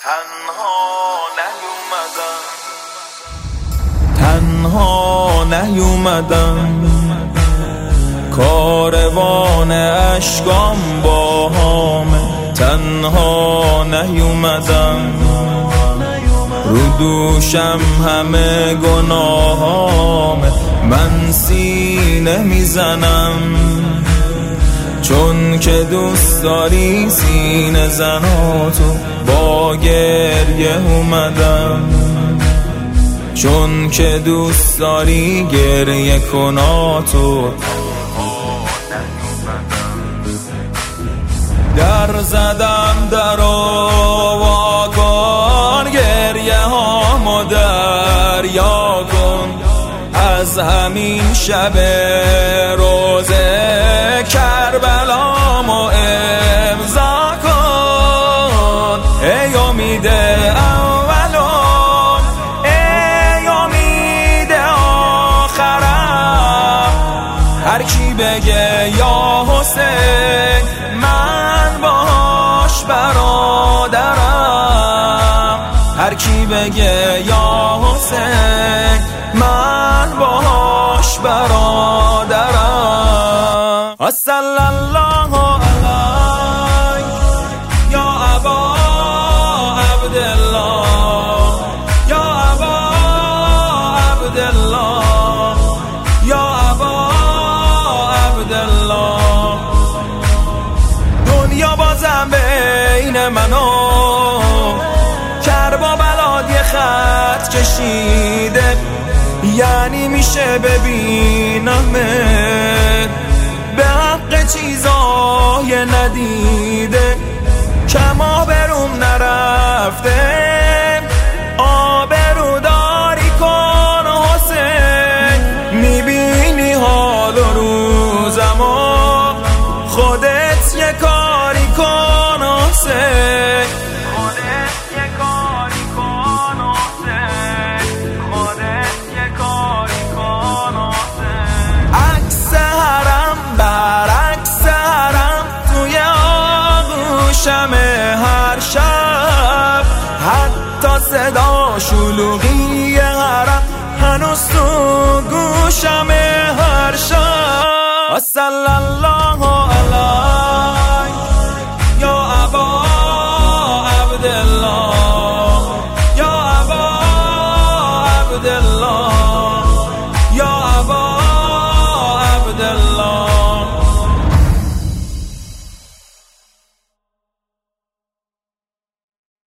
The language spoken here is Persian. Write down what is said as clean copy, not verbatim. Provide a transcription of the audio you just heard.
تنها نیومدم کاروان اشکام با همه، تنها نیومدم رو دوشم همه گناهامه، من سینه میزنم چون که دوست داری سینه زناتو، با گریه اومدم چون که دوست داری گریه کناتو. در زدم در وا کن، گریه هامو دریا کن، از همین شب روزه کربلامو امضا کن. ای امید اولم، ای امید آخرم، هر کی بگه یا حسین من باش برادرم، هر کی بگه یا حسین من باش برادرم. صلی الله علیک یا ابا عبدالله، یا ابا عبدالله، یا ابا عبدالله. دنیا بازم بین منو کربا بلاد یه خط کشیده، یعنی میشه ببینمت به حق چیزای ندیده، کما بروم نرفته آبرو داری کن حسین، میبینی حال و روزمو خودت یه کاری کن حسین، خودت یه کاری کن حسین، خودت یه کاری کن حسین. عکس حرم برعکس حرم توی آغوشم هر شب، حتی صدا شلوغی حرم هنوز تو گوشم هر شب. صلی الله